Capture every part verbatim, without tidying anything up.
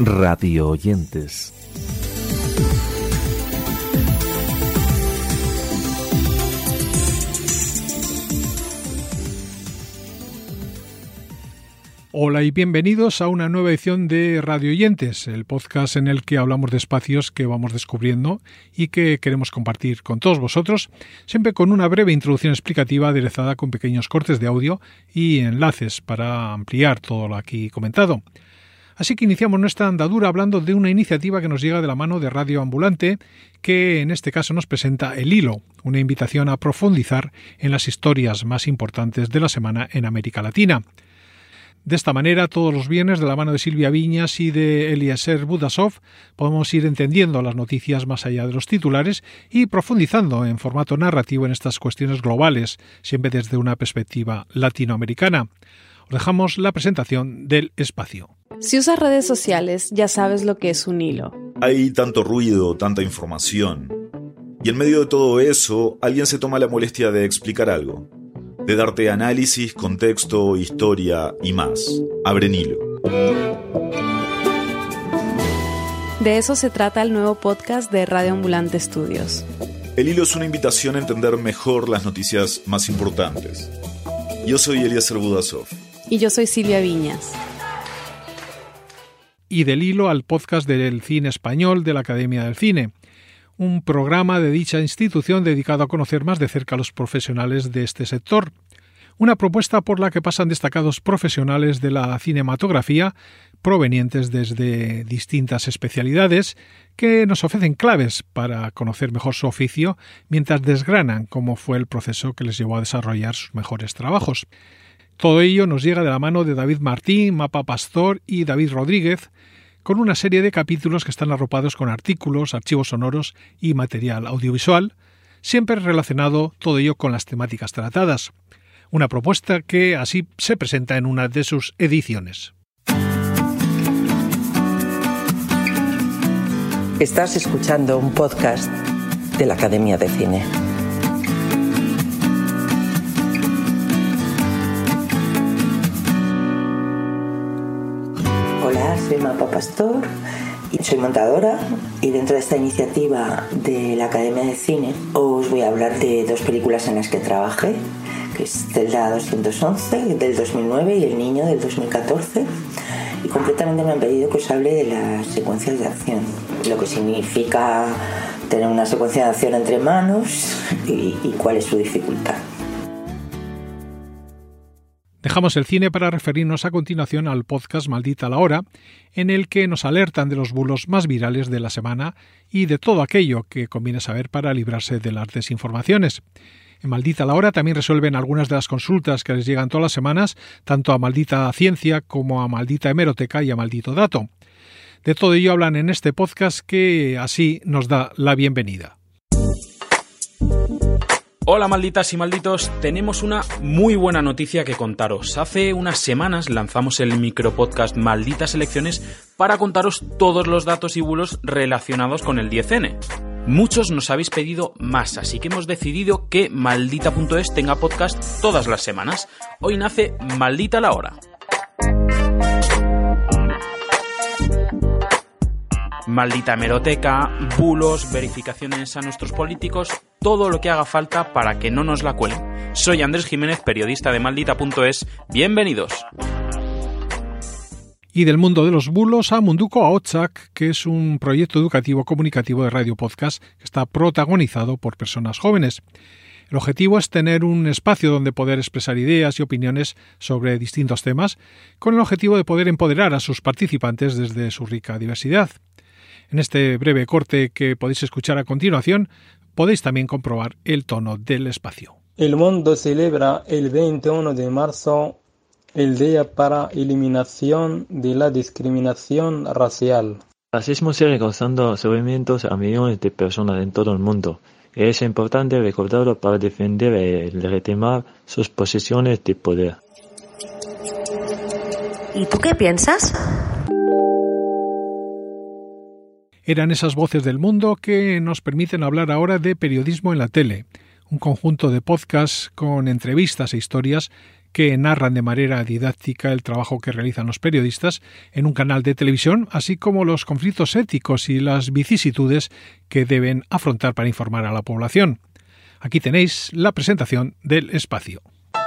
Radio Oyentes. Hola y bienvenidos a una nueva edición de Radio Oyentes, el podcast en el que hablamos de espacios que vamos descubriendo y que queremos compartir con todos vosotros, siempre con una breve introducción explicativa aderezada con pequeños cortes de audio y enlaces para ampliar todo lo aquí comentado. Así que iniciamos nuestra andadura hablando de una iniciativa que nos llega de la mano de Radio Ambulante, que en este caso nos presenta El Hilo, una invitación a profundizar en las historias más importantes de la semana en América Latina. De esta manera, todos los viernes, de la mano de Silvia Viñas y de Eliezer Budasov, podemos ir entendiendo las noticias más allá de los titulares y profundizando en formato narrativo en estas cuestiones globales, siempre desde una perspectiva latinoamericana. Os dejamos la presentación del espacio. Si usas redes sociales, ya sabes lo que es un hilo. Hay tanto ruido, tanta información. Y en medio de todo eso, alguien se toma la molestia de explicar algo. De darte análisis, contexto, historia y más. Abren hilo. De eso se trata el nuevo podcast de Radio Ambulante Studios. El hilo es una invitación a entender mejor las noticias más importantes. Yo soy Eliezer Budasov. Y yo soy Silvia Viñas. Y del hilo al podcast del cine español de la Academia del Cine, un programa de dicha institución dedicado a conocer más de cerca a los profesionales de este sector. Una propuesta por la que pasan destacados profesionales de la cinematografía provenientes desde distintas especialidades que nos ofrecen claves para conocer mejor su oficio mientras desgranan cómo fue el proceso que les llevó a desarrollar sus mejores trabajos. Todo ello nos llega de la mano de David Martín, Mapa Pastor y David Rodríguez, con una serie de capítulos que están arropados con artículos, archivos sonoros y material audiovisual, siempre relacionado todo ello con las temáticas tratadas. Una propuesta que así se presenta en una de sus ediciones. Estás escuchando un podcast de la Academia de Cine. Hola, soy Mapa Pastor y soy montadora, y dentro de esta iniciativa de la Academia de Cine os voy a hablar de dos películas en las que trabajé, que es Zelda doscientos once del dos mil nueve y El Niño del dos mil catorce, y concretamente me han pedido que os hable de las secuencias de acción, lo que significa tener una secuencia de acción entre manos y, y cuál es su dificultad. Dejamos el cine para referirnos a continuación al podcast Maldita la Hora, en el que nos alertan de los bulos más virales de la semana y de todo aquello que conviene saber para librarse de las desinformaciones. En Maldita la Hora también resuelven algunas de las consultas que les llegan todas las semanas, tanto a Maldita Ciencia como a Maldita Hemeroteca y a Maldito Dato. De todo ello hablan en este podcast que así nos da la bienvenida. Hola malditas y malditos, tenemos una muy buena noticia que contaros. Hace unas semanas lanzamos el micropodcast Malditas Elecciones para contaros todos los datos y bulos relacionados con el diez ene. Muchos nos habéis pedido más, así que hemos decidido que Maldita punto es tenga podcast todas las semanas. Hoy nace Maldita la Hora. Maldita hemeroteca, bulos, verificaciones a nuestros políticos, todo lo que haga falta para que no nos la cuelen. Soy Andrés Jiménez, periodista de Maldita punto es. Bienvenidos. Y del mundo de los bulos a Munduko Ahotsak, que es un proyecto educativo comunicativo de radio podcast que está protagonizado por personas jóvenes. El objetivo es tener un espacio donde poder expresar ideas y opiniones sobre distintos temas, con el objetivo de poder empoderar a sus participantes desde su rica diversidad. En este breve corte que podéis escuchar a continuación, podéis también comprobar el tono del espacio. El mundo celebra el veintiuno de marzo el Día para Eliminación de la Discriminación Racial. El racismo sigue causando sufrimientos a millones de personas en todo el mundo. Y es importante recordarlo para defender y retomar sus posiciones de poder. ¿Y tú qué piensas? Eran esas voces del mundo que nos permiten hablar ahora de periodismo en la tele, un conjunto de podcasts con entrevistas e historias que narran de manera didáctica el trabajo que realizan los periodistas en un canal de televisión, así como los conflictos éticos y las vicisitudes que deben afrontar para informar a la población. Aquí tenéis la presentación del espacio.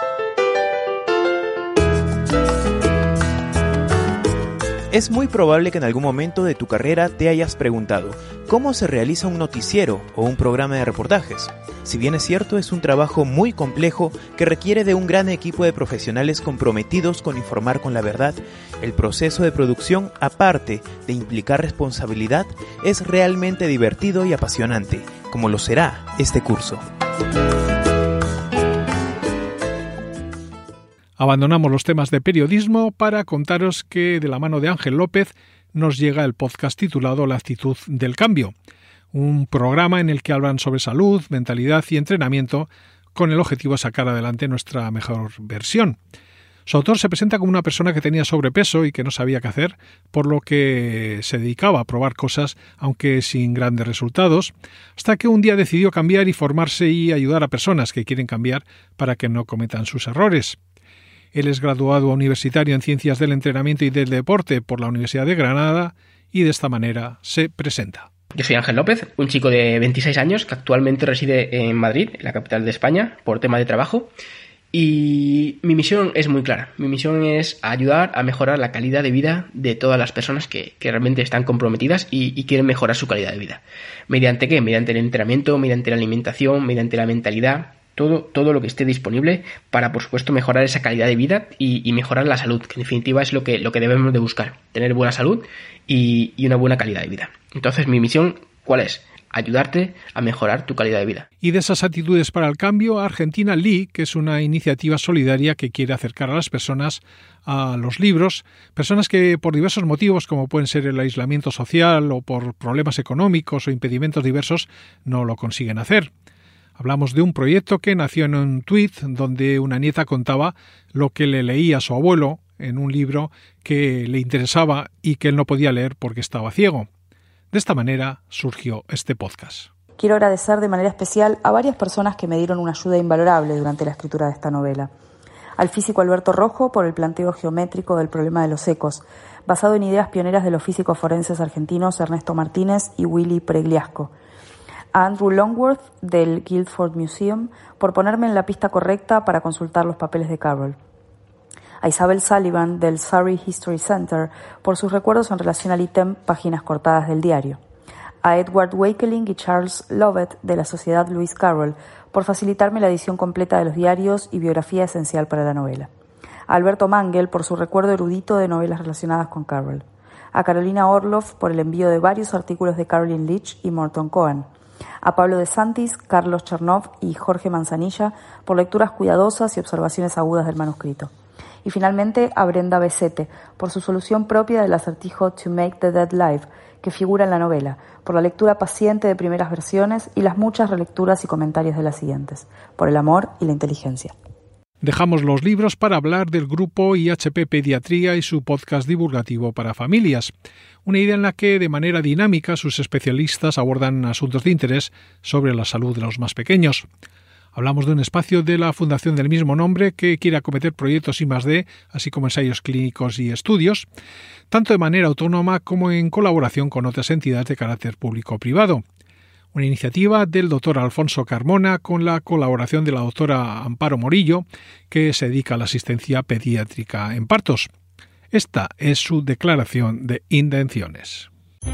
Es muy probable que en algún momento de tu carrera te hayas preguntado ¿cómo se realiza un noticiero o un programa de reportajes? Si bien es cierto, es un trabajo muy complejo que requiere de un gran equipo de profesionales comprometidos con informar con la verdad, el proceso de producción, aparte de implicar responsabilidad, es realmente divertido y apasionante, como lo será este curso. Abandonamos los temas de periodismo para contaros que de la mano de Ángel López nos llega el podcast titulado La actitud del cambio, un programa en el que hablan sobre salud, mentalidad y entrenamiento con el objetivo de sacar adelante nuestra mejor versión. Su autor se presenta como una persona que tenía sobrepeso y que no sabía qué hacer, por lo que se dedicaba a probar cosas, aunque sin grandes resultados, hasta que un día decidió cambiar y formarse y ayudar a personas que quieren cambiar para que no cometan sus errores. Él es graduado universitario en Ciencias del Entrenamiento y del Deporte por la Universidad de Granada y de esta manera se presenta. Yo soy Ángel López, un chico de veintiséis años que actualmente reside en Madrid, la capital de España, por tema de trabajo. Y mi misión es muy clara. Mi misión es ayudar a mejorar la calidad de vida de todas las personas que, que realmente están comprometidas y, y quieren mejorar su calidad de vida. ¿Mediante qué? Mediante el entrenamiento, mediante la alimentación, mediante la mentalidad. Todo, todo lo que esté disponible para, por supuesto, mejorar esa calidad de vida y, y mejorar la salud, que en definitiva es lo que, lo que debemos de buscar, tener buena salud y, y una buena calidad de vida. Entonces, mi misión, ¿cuál es? Ayudarte a mejorar tu calidad de vida. Y de esas actitudes para el cambio, Argentina Lee, que es una iniciativa solidaria que quiere acercar a las personas a los libros, personas que por diversos motivos, como pueden ser el aislamiento social o por problemas económicos o impedimentos diversos, no lo consiguen hacer. Hablamos de un proyecto que nació en un tuit donde una nieta contaba lo que le leía a su abuelo en un libro que le interesaba y que él no podía leer porque estaba ciego. De esta manera surgió este podcast. Quiero agradecer de manera especial a varias personas que me dieron una ayuda invalorable durante la escritura de esta novela. Al físico Alberto Rojo por el planteo geométrico del problema de los ecos, basado en ideas pioneras de los físicos forenses argentinos Ernesto Martínez y Willy Pregliasco. A Andrew Longworth del Guildford Museum por ponerme en la pista correcta para consultar los papeles de Carroll. A Isabel Sullivan del Surrey History Center por sus recuerdos en relación al ítem Páginas cortadas del diario. A Edward Wakeling y Charles Lovett de la Sociedad Lewis Carroll por facilitarme la edición completa de los diarios y biografía esencial para la novela. A Alberto Mangel por su recuerdo erudito de novelas relacionadas con Carroll. A Carolina Orloff por el envío de varios artículos de Caroline Leach y Morton Cohen. A Pablo de Santis, Carlos Chernov y Jorge Manzanilla por lecturas cuidadosas y observaciones agudas del manuscrito. Y finalmente a Brenda Besete por su solución propia del acertijo To Make the Dead Live, que figura en la novela, por la lectura paciente de primeras versiones y las muchas relecturas y comentarios de las siguientes, por el amor y la inteligencia. Dejamos los libros para hablar del grupo I H P Pediatría y su podcast divulgativo para familias, una idea en la que de manera dinámica sus especialistas abordan asuntos de interés sobre la salud de los más pequeños. Hablamos de un espacio de la fundación del mismo nombre que quiere acometer proyectos I más D, así como ensayos clínicos y estudios, tanto de manera autónoma como en colaboración con otras entidades de carácter público o privado. Una iniciativa del doctor Alfonso Carmona con la colaboración de la doctora Amparo Morillo, que se dedica a la asistencia pediátrica en partos. Esta es su declaración de intenciones.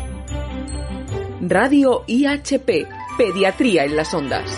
Radio I H P, Pediatría en las Ondas.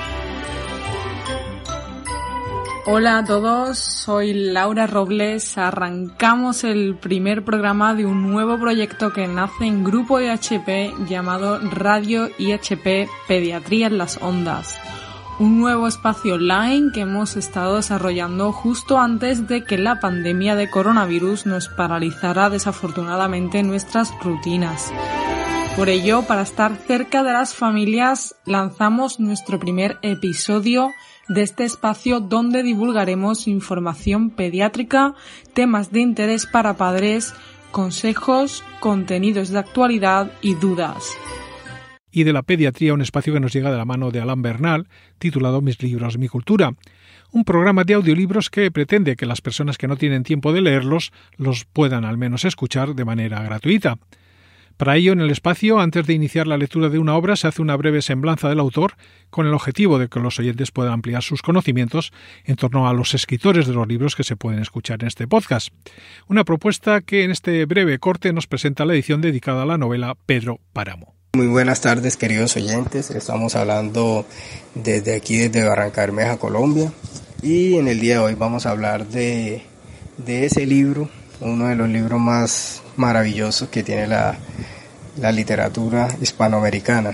Hola a todos, soy Laura Robles. Arrancamos el primer programa de un nuevo proyecto que nace en Grupo I H P llamado Radio I H P Pediatría en las Ondas. Un nuevo espacio online que hemos estado desarrollando justo antes de que la pandemia de coronavirus nos paralizara desafortunadamente nuestras rutinas. Por ello, para estar cerca de las familias, lanzamos nuestro primer episodio de este espacio donde divulgaremos información pediátrica, temas de interés para padres, consejos, contenidos de actualidad y dudas. y de la pediatría, un espacio que nos llega de la mano de Alain Bernal, titulado Mis libros, mi cultura. Un programa de audiolibros que pretende que las personas que no tienen tiempo de leerlos los puedan al menos escuchar de manera gratuita. Para ello, en el espacio, antes de iniciar la lectura de una obra, se hace una breve semblanza del autor con el objetivo de que los oyentes puedan ampliar sus conocimientos en torno a los escritores de los libros que se pueden escuchar en este podcast. Una propuesta que en este breve corte nos presenta la edición dedicada a la novela Pedro Páramo. Muy buenas tardes, queridos oyentes. Estamos hablando desde aquí, desde Barrancabermeja, Colombia. Y en el día de hoy vamos a hablar de, de ese libro, uno de los libros más maravillosos que tiene la, la literatura hispanoamericana.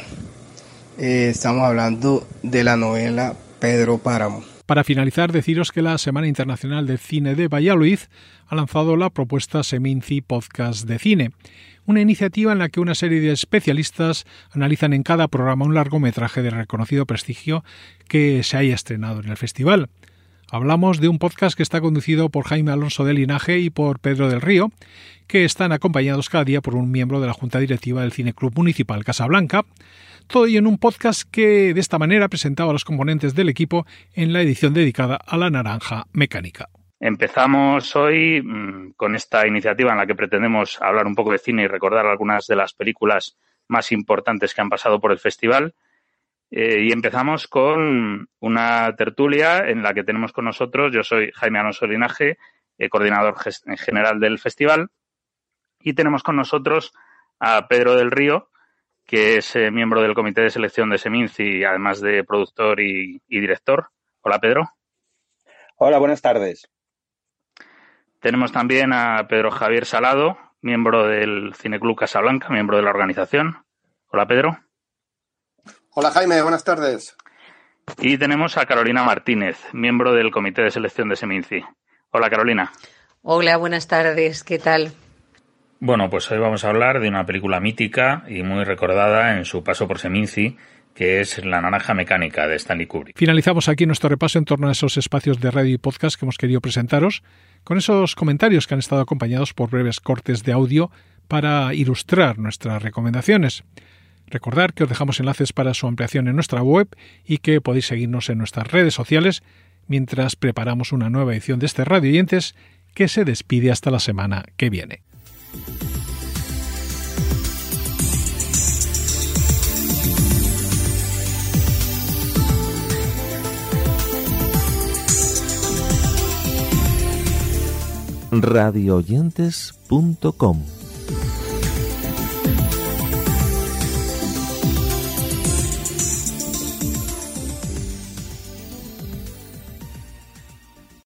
Eh, estamos hablando de la novela Pedro Páramo. Para finalizar, deciros que la Semana Internacional de Cine de Valladolid ha lanzado la propuesta Seminci Podcast de Cine, una iniciativa en la que una serie de especialistas analizan en cada programa un largometraje de reconocido prestigio que se haya estrenado en el festival. Hablamos de un podcast que está conducido por Jaime Alonso de Linaje y por Pedro del Río, que están acompañados cada día por un miembro de la Junta Directiva del Cineclub Municipal Casablanca. Todo ello en un podcast que de esta manera presentaba a los componentes del equipo en la edición dedicada a la naranja mecánica. Empezamos hoy mmm, con esta iniciativa en la que pretendemos hablar un poco de cine y recordar algunas de las películas más importantes que han pasado por el festival. Eh, y empezamos con una tertulia en la que tenemos con nosotros, yo soy Jaime Alonso de Linaje, eh, coordinador gest- general del festival, y tenemos con nosotros a Pedro del Río, que es eh, miembro del comité de selección de Seminci, además de productor y, y director. Hola, Pedro. Hola, buenas tardes. Tenemos también a Pedro Javier Salado, miembro del Cineclub Casablanca, miembro de la organización. Hola, Pedro. Hola, Jaime, buenas tardes. Y tenemos a Carolina Martínez, miembro del comité de selección de Seminci. Hola, Carolina. Hola, buenas tardes, ¿qué tal? Bueno, pues hoy vamos a hablar de una película mítica y muy recordada en su paso por Seminci, que es La naranja mecánica de Stanley Kubrick. Finalizamos aquí nuestro repaso en torno a esos espacios de radio y podcast que hemos querido presentaros, con esos comentarios que han estado acompañados por breves cortes de audio para ilustrar nuestras recomendaciones. Recordad que os dejamos enlaces para su ampliación en nuestra web y que podéis seguirnos en nuestras redes sociales mientras preparamos una nueva edición de este Radio Oyentes que se despide hasta la semana que viene. radio oyentes punto com